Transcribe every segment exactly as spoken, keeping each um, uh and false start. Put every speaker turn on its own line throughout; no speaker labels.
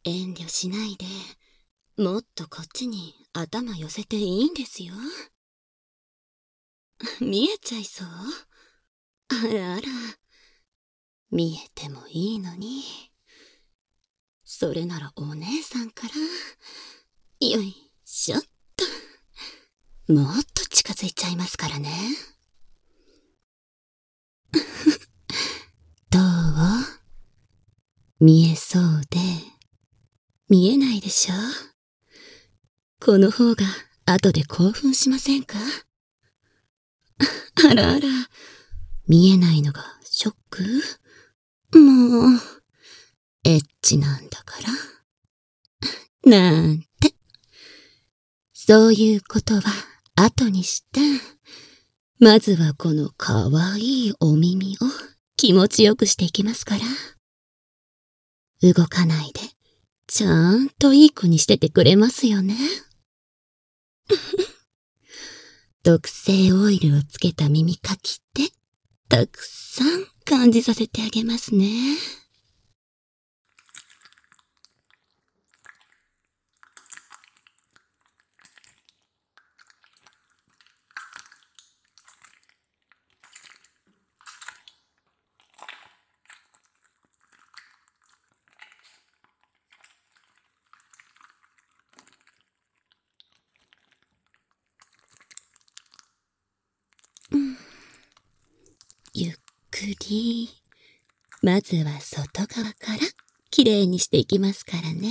遠慮しないで、もっとこっちに頭寄せていいんですよ。見えちゃいそう？あらあら。見えてもいいのに。それならお姉さんから。よいしょっと。もっと近づいちゃいますからね。どう？見えそうで、見えないでしょ？この方が後で興奮しませんか？あらあら、見えないのがショック？もう、エッチなんだから。なんて。そういうことは後にして、まずはこのかわいいお耳を気持ちよくしていきますから。動かないで、ちゃんといい子にしててくれますよね。特製オイルをつけた耳かきって、たくさん感じさせてあげますね。うん、ゆっくり、まずは外側からきれいにしていきますからね。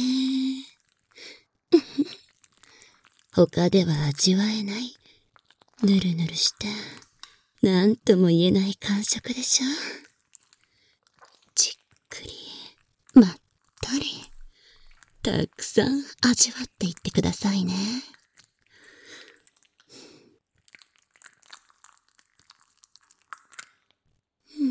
他では味わえない、ぬるぬるした、なんとも言えない感触でしょ。じっくり、まったり、たくさん味わっていってくださいね。うん。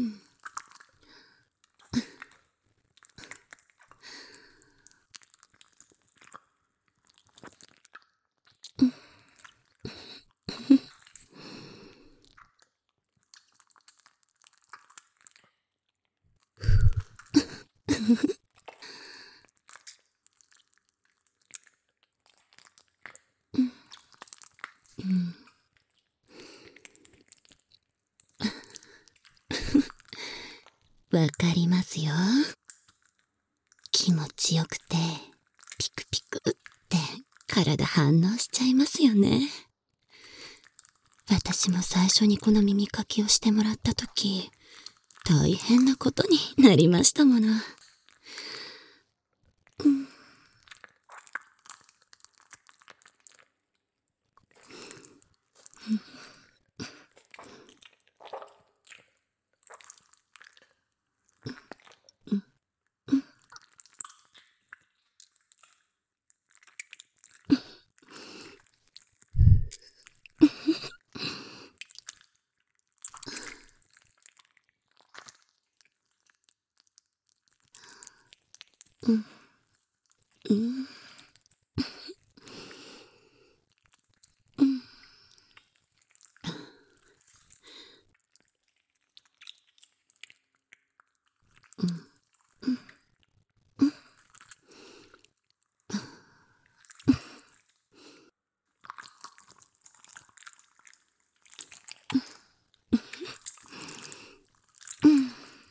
うん。わかりますよ。気持ちよくて、ピクピクって体反応しちゃいますよね。私も最初にこの耳かきをしてもらったとき、大変なことになりましたもの。うん。うん。うん。うん。うん。うん。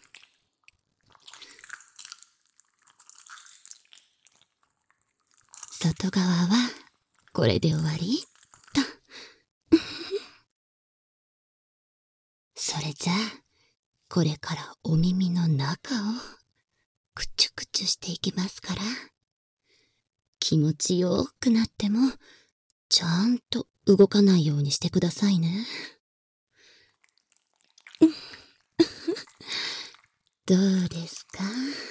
外側はこれで終わりと。それじゃあ、これからお耳の中をくちゅくちゅしていきますから、気持ちよくなってもちゃんと動かないようにしてくださいね。どうですか？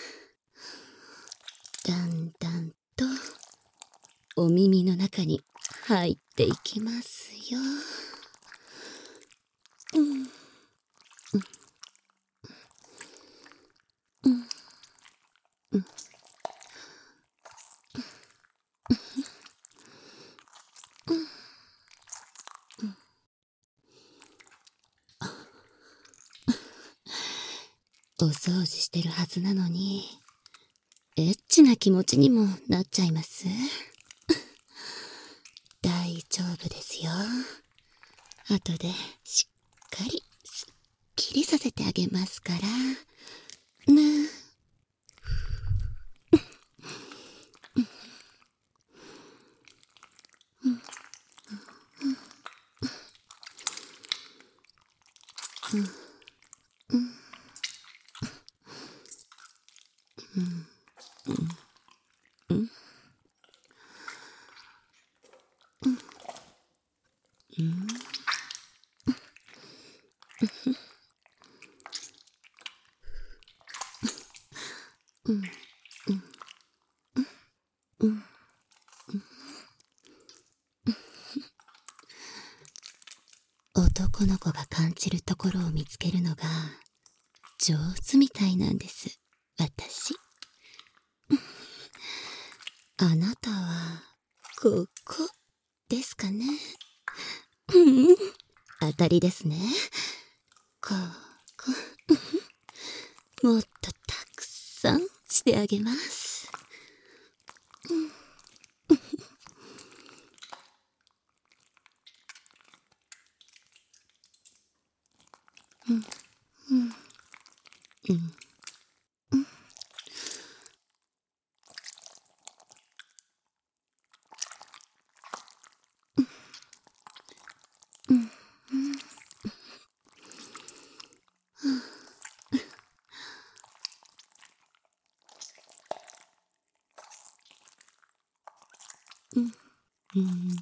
だんだんとお耳の中に入っていきますよ。うん。うん。うん。お掃除してるはずなのに、 エッチな気持ちにもなっちゃいます。大丈夫ですよ。後でしっかりすっきりさせてあげますから。ねえ。男の子が感じるところを見つけるのが上手みたいなんです、私。あなたはここですかね。うん、当たりですね。ここもっとたくさんしてあげます。うんうんうんうん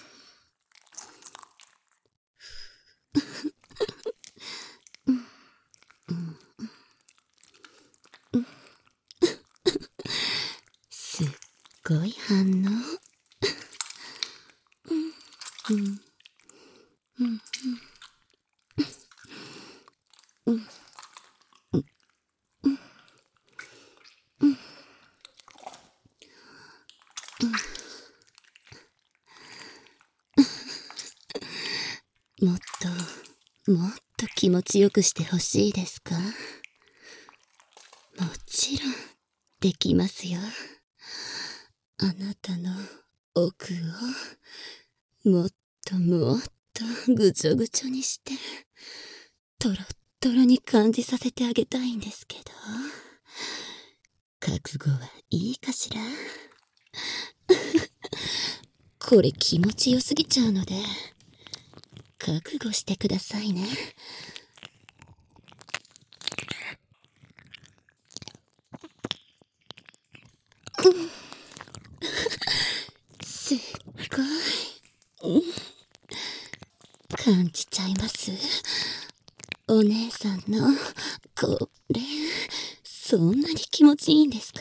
すっごい反応。うんうんうんもっともっと気持ちよくしてほしいですか？もちろんできますよ。あなたの奥をもっともっとぐちょぐちょにしてトロットロに感じさせてあげたいんですけど、覚悟はいいかしら？これ気持ちよすぎちゃうので覚悟してくださいね。すっごい、うん、感じちゃいます。お姉さんのこれそんなに気持ちいいんですか？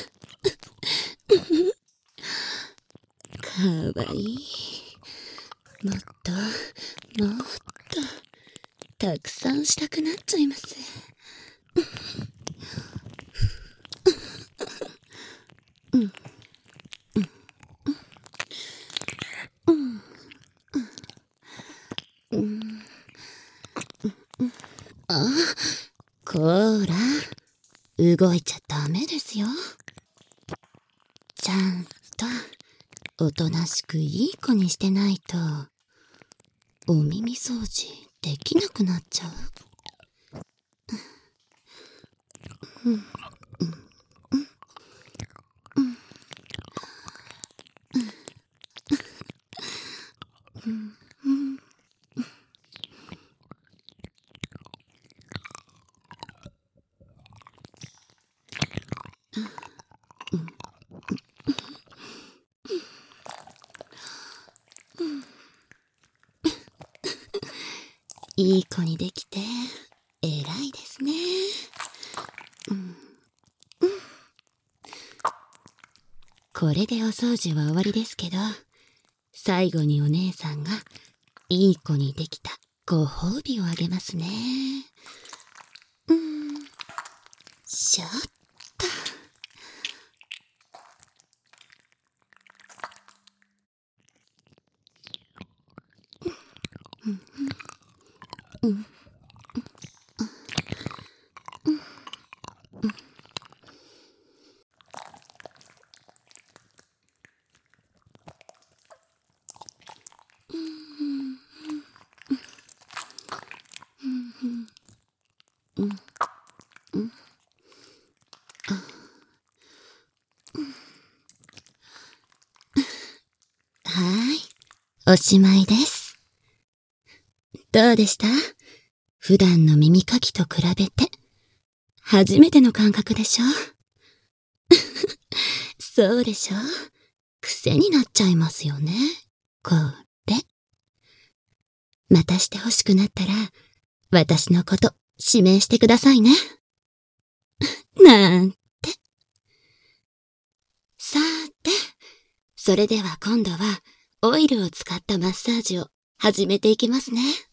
かわいい。もっともっとたくさんしたくなっちゃいます。うんうんあ、こーら動いちゃダメですよ。ちゃんとおとなしくいい子にしてないとお耳掃除できなくなっちゃう。うんうんいい子にできて偉いですね。うんこれでお掃除は終わりですけど、最後にお姉さんがいい子にできたご褒美をあげますね。うん、しょっと。うんうんうんあはーい、おしまいです。どうでした？普段の耳かきと比べて、初めての感覚でしょ？そうでしょ？癖になっちゃいますよね、これ。またして欲しくなったら、私のこと指名してくださいね。なんて。さーて、それでは今度はオイルを使ったマッサージを始めていきますね。